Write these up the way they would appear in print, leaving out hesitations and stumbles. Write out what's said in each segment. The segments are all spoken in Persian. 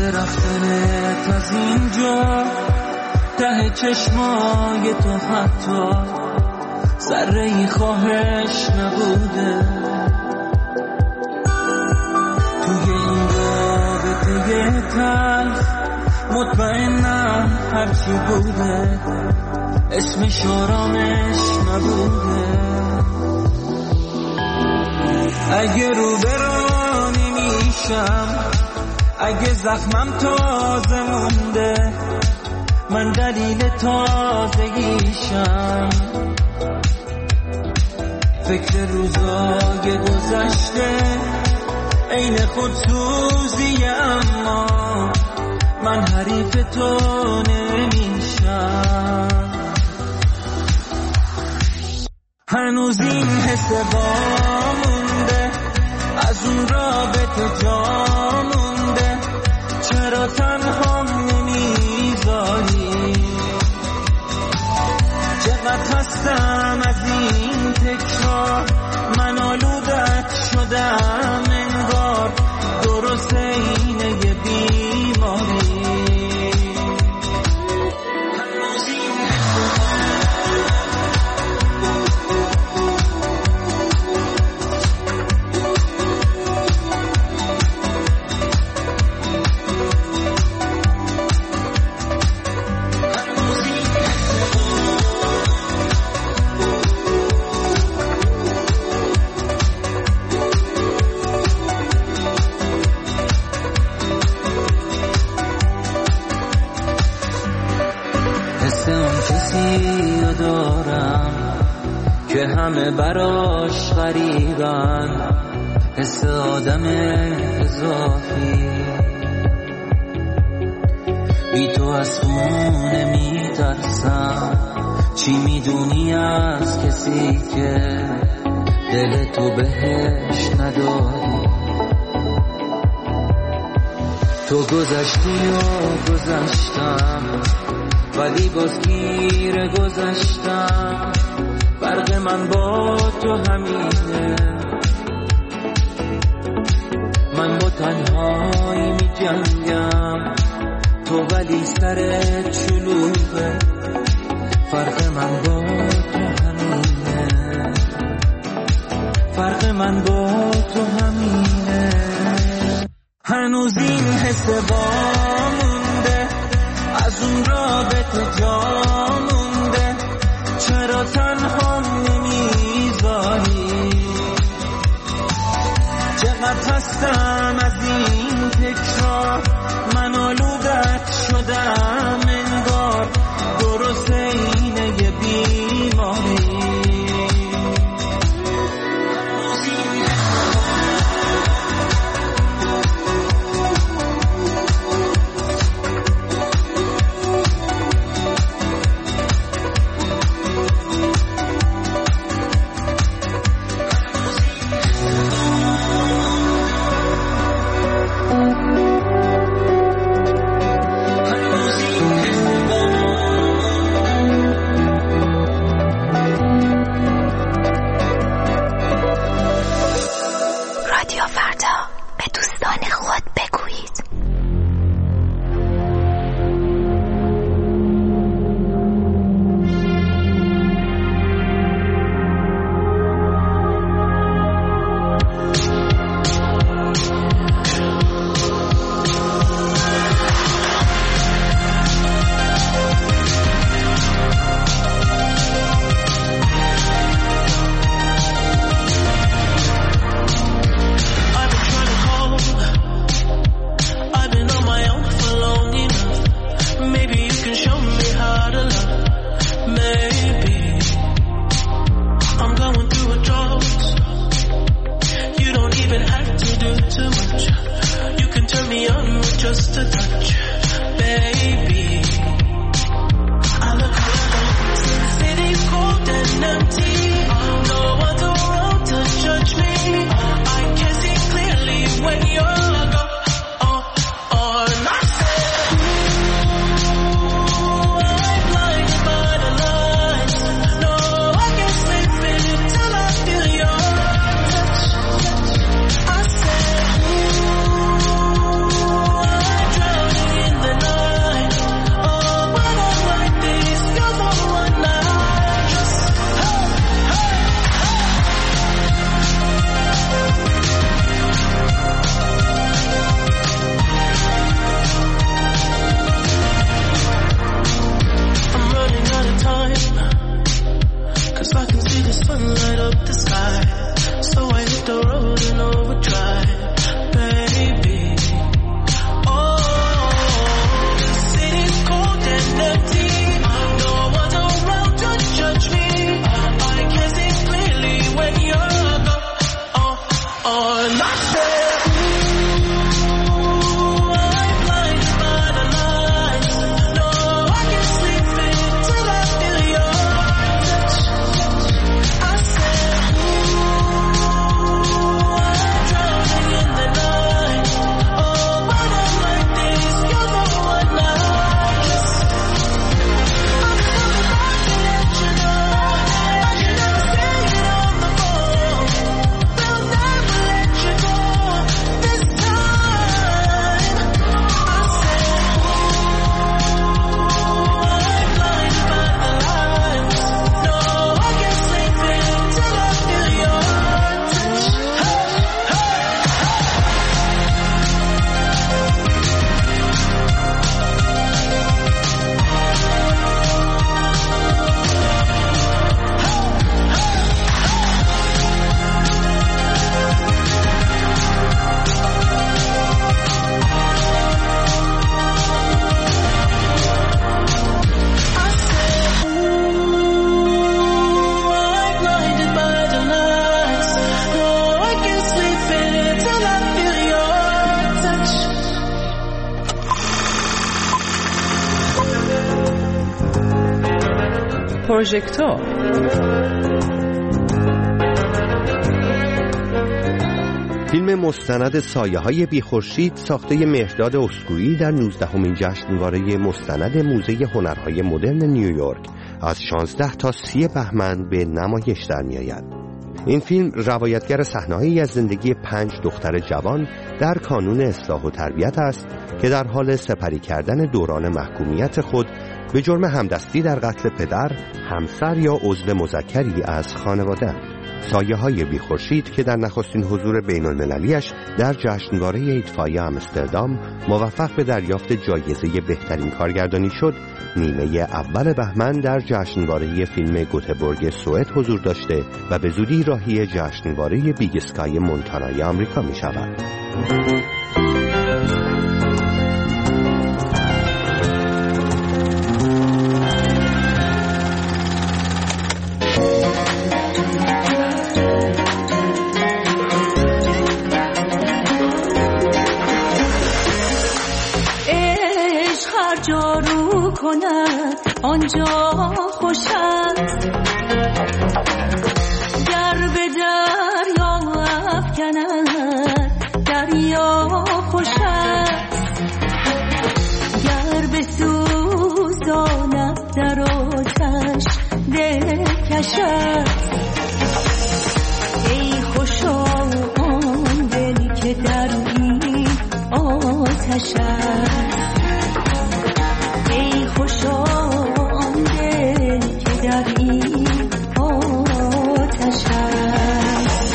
رفتنت از اینجا ته چشمای تو حتی ذره‌ای خواهش نبوده. توی این رابطه تلخ مطمئنم هرچی بوده اسمش آرامش نبوده. اگه رو برانی میشم، اگه زخمم تازه مونده، من دلیل تازگیشم. فکر روزای گذشته عین خودسوزی، اما من حریف تو نمیشم. هنوز این حس مونده از اون رابطه جا مونده. چرا تنها نمیذاری؟ چقدر هستم از این تکرار، من آلودت شدم انگار، درسته اینه یه بیماری. دارم که همه براش غریبن، حس آدم اضافی. بی تو از خونه میترسم، چی میدونی از کسی که دل تو بهش نداری؟ تو گذشتی و گذشتم، ولی باز گیر گذشتم. فرق من با تو همینه، من با تنهایی می جنگم، تو ولی سرت شلوغه. فرق من با تو همینه، فرق من با تو همینه. هنوز این حس مونده از اون رابطه جا مونده. چرا تنها نمیذاری؟ چقدر هستم از این تکرار، من آلودت شدم انگار، درسته اینه یه بیماری. پروژکتور. فیلم مستند سایه‌های بی‌خورشید ساخته مهرداد اسکویی در 19مین جشنواره مستند موزه هنرهای مدرن نیویورک از 16 تا 30 بهمن به نمایش در می‌آید. این فیلم روایتگر صحنه‌هایی از زندگی 5 دختر جوان در کانون اصلاح و تربیت است که در حال سپری کردن دوران محکومیت خود به جرم همدستی در قتل پدر، همسر یا عضو مذکری از خانواده‌اند. سایه‌های بی‌خورشید که در نخستین حضور بین‌المللیش در جشنواره ایدفای آمستردام موفق به دریافت جایزه بهترین کارگردانی شد، نیمه اول بهمن در جشنواره فیلم گوتهبورگ سوئد حضور داشته و به زودی راهی جشنواره بیگ اسکای مونتانای آمریکا می‌شود. آنجا خوش است گر به دریا افکند دریا خوش است گر به سوزاند در آتش دلکش است ای خوشا آن دل که در این آتش است ای خوشا آن دل که در این آتش است.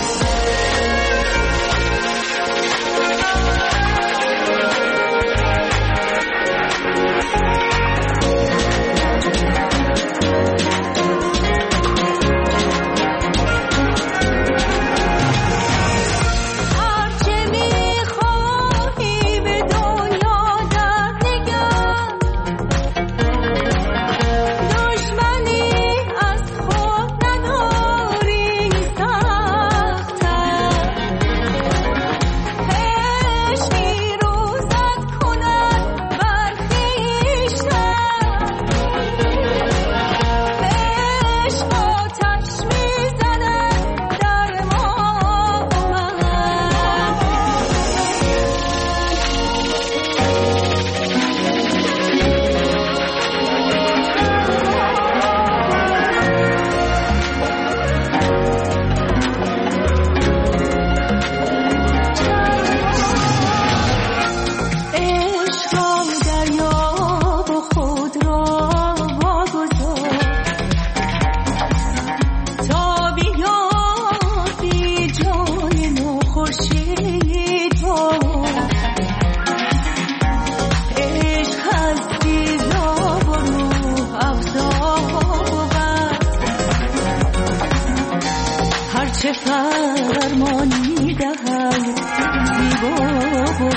چه فرمانی دهد زیبا بود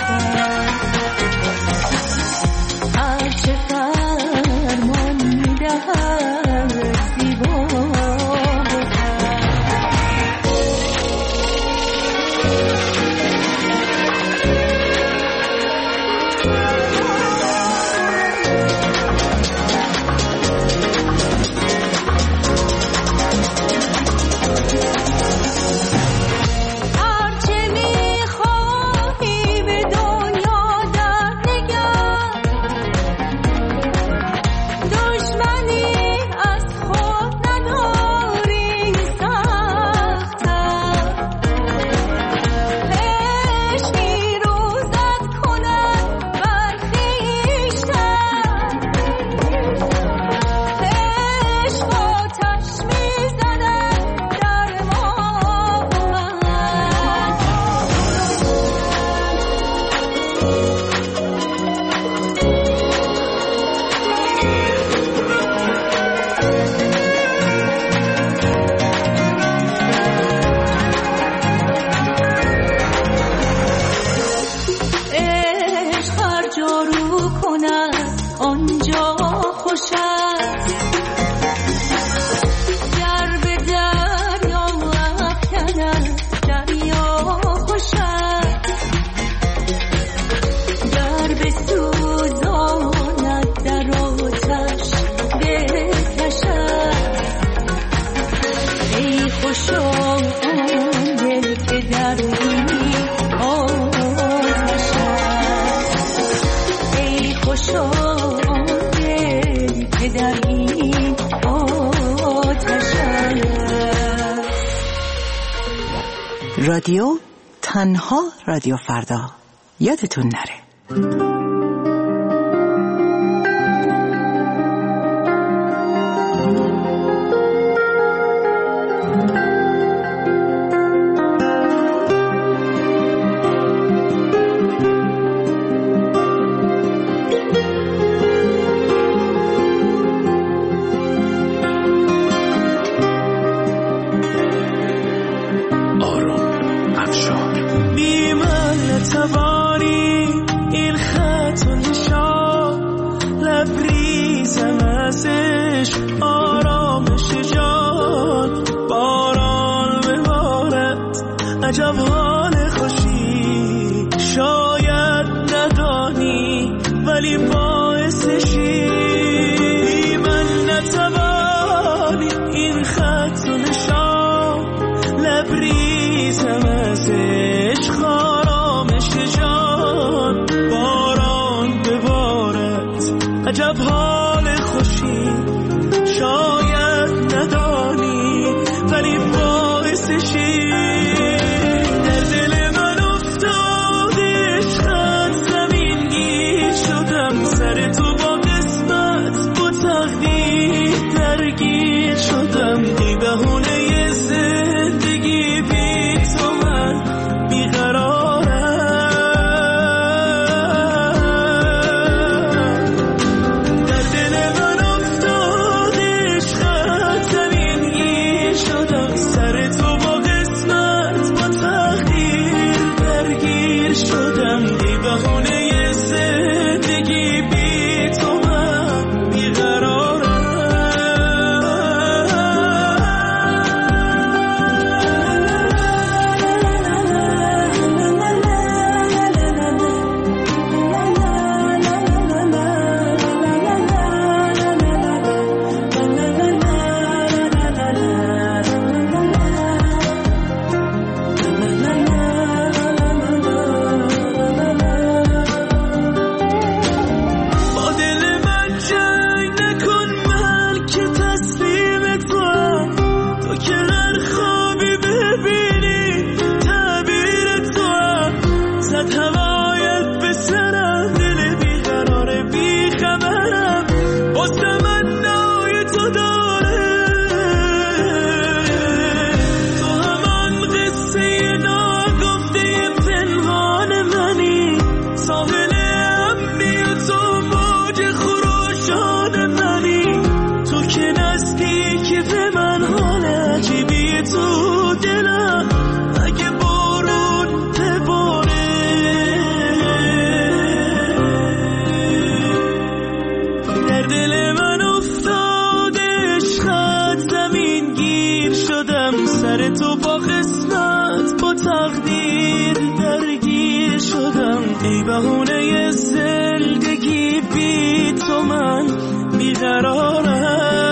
هر چه فرمانی دهد زیبا بود هر چه میخواهی به دنیا رادیو تنها رادیو فردا، یادتون نره. عجب حال خوشی شاید ندانی ولی باعثشی من نتوانی این خط و نشان لبریزم از عشق آرامش جان باران ببارد عجب حال خوشی شاید ندانی ولی باعثشی بهونه زندگی بی تو من بیقرارم در دل من افتاد عشقت زمین گیر شدم سر تو با قسمت با تقدیر درگیر شدم بی بهونه زندگی بی تو من بیقرارم سر تو با قسمت با تقدیر درگیر شدم ای بهونه زندگی بی تو من بیقرارم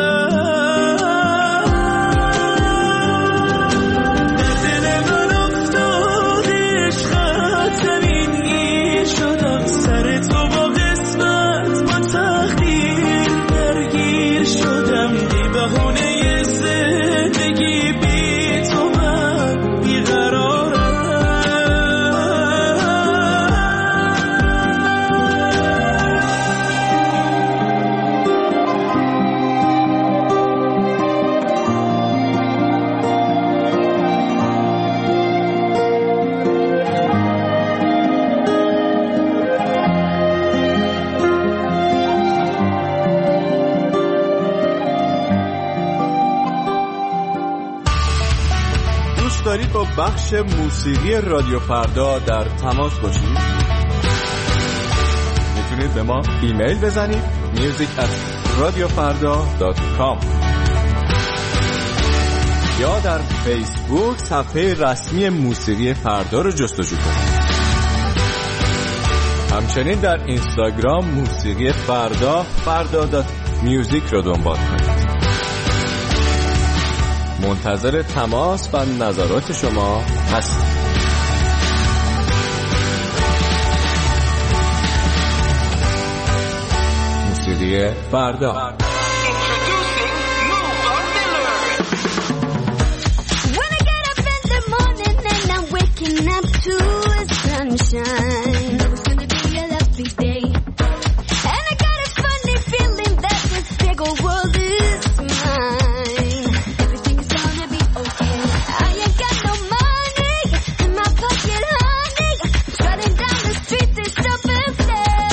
در دل من افتاد عشقت زمین گیر شدم سر تو با قسمت با تقدیر درگیر شدم ای بهونه زندگی بی تو من بیقرارم دارید با بخش موسیقی رادیو فردا در تماس باشید؟ میتونید به ما ایمیل بزنید music@radiofarda.com یا در فیسبوک صفحه رسمی موسیقی فردا رو جستجو کنید. همچنین در اینستاگرام موسیقی فردا.music رو دنبال کنید. منتظر تماس و نظرات شما هستم. موسیقی فردا. When I get up in the morning, to the sunshine. It was gonna be a lovely day. And I got a funny feeling that this big old world is mine. Everything is gonna be okay. I ain't got no money in my pocket, honey. Strutting down the street, there's something there.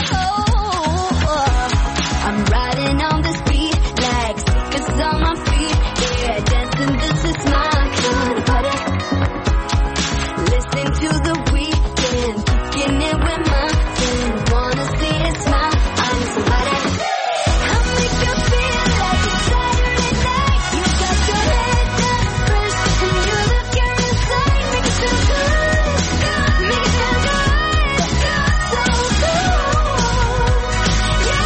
I'm riding on this beat like stickers on my feet. Yeah, dancing, this is my kind of party. Listen to the weekend, kicking it with my friends. Wanna see it smile, I'm somebody. I'll make you feel like it's Saturday night. You got your head down fresh, and you look your inside. Make it feel good, make it feel good, so good, yeah.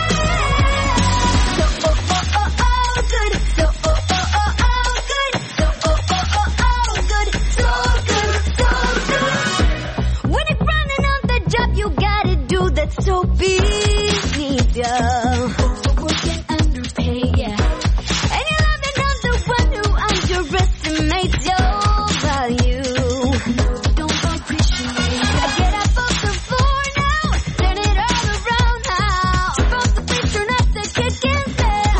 So good, so good, so good, so good. When you're running on the job, you gotta do that so busy, yeah. Overwork and underpay, yeah. And you're loving on the one who underestimates your value. No, you don't appreciate. I get up off the floor now, turn it all around now. Jump off the beach, turn up the chicken set.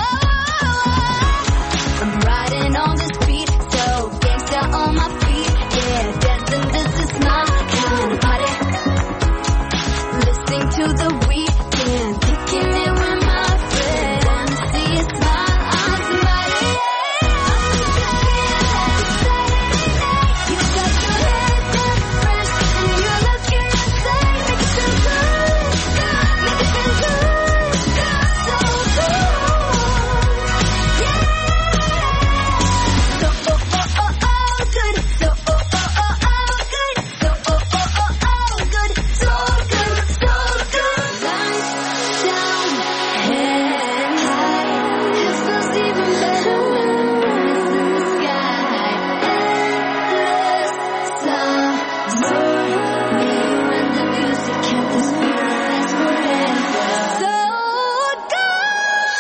I'm riding on this beat, so gangsta on my feet. Yeah, dancing, this is my kind of party. Listening to the weekend, kicking it with my friends. Wanna see it smile, I'm somebody. You got your head down fresh, and you look your inside. Make it feel good, make it feel good, so good, yeah. So good, so good, so good, so good, so good. Lights down, head high. It feels even better when it's in the sky. Endless summer, me when the music kept this feeling lasts forever. So good.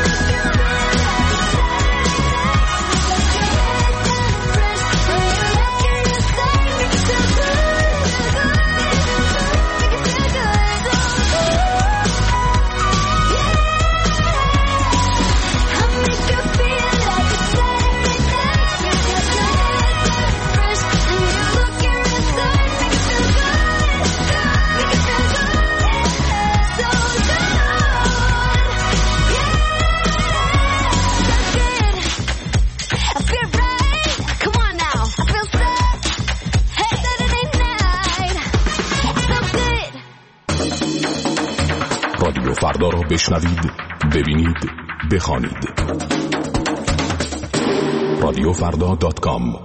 I'll make you feel like it's Saturday night. You got your head down fresh, and you look your inside. Make it feel good, make it feel good, so good, yeah, so good. I feel right, come on now. I feel sad, hey, Saturday night, so good. رادیو فردا را بشنوید، ببینید، بخوانید. radiofrda.com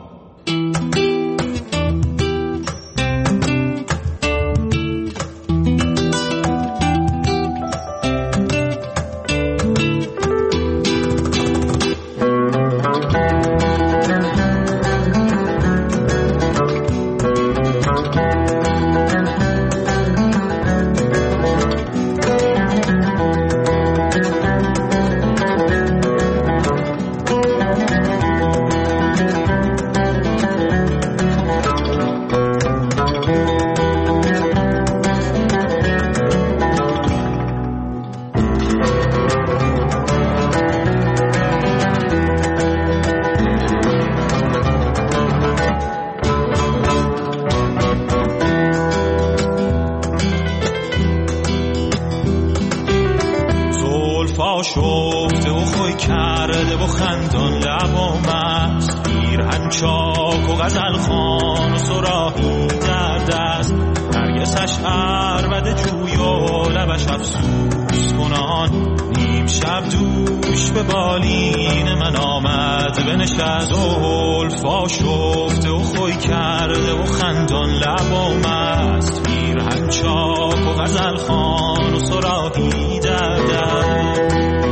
شفته و خوی کرده و خندان لب و مست پیرهن چاک و غزل خان و سراحی در دست نرگسش عربد جوی و لبش افسوس کنان نیم شب دوش به بالین من آمد بنشست زلفا شفته و خوی کرده و خندان لب و مست پیرهن چاک و غزل خان و سراحی در دست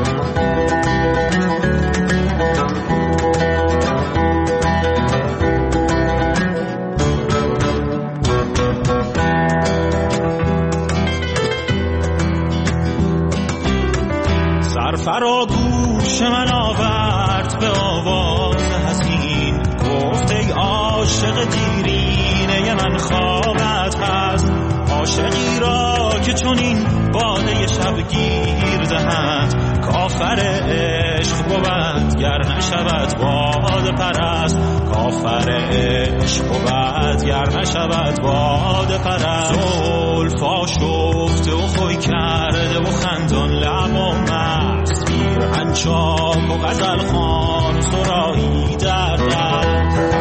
فرagوش من آورد به آواز حزین گفت ای عاشق دیرین سینه من خوابت هست، عاشقی را که چون این باده شب گیر دهد، کافر عشق بود گر نشود باد پرست، کافر عشق بود گر نشود باد پرست. زلفا شفته و خوی کرده و خندان لب و مست، پیرهن چاک و غزل خوان و سرایی در دست.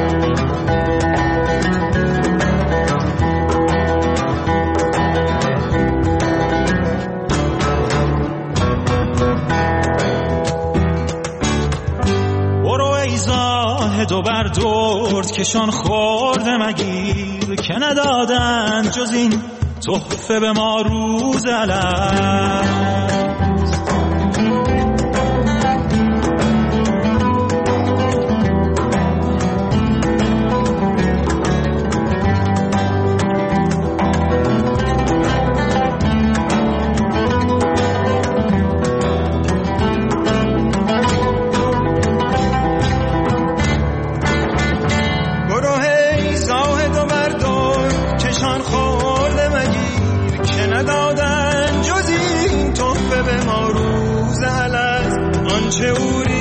دو بر درد کشان خورده مگیر، که ندادن جز این تحفه به ما روز الست. ندادن جز این تحفه به ما روز الست. آنچه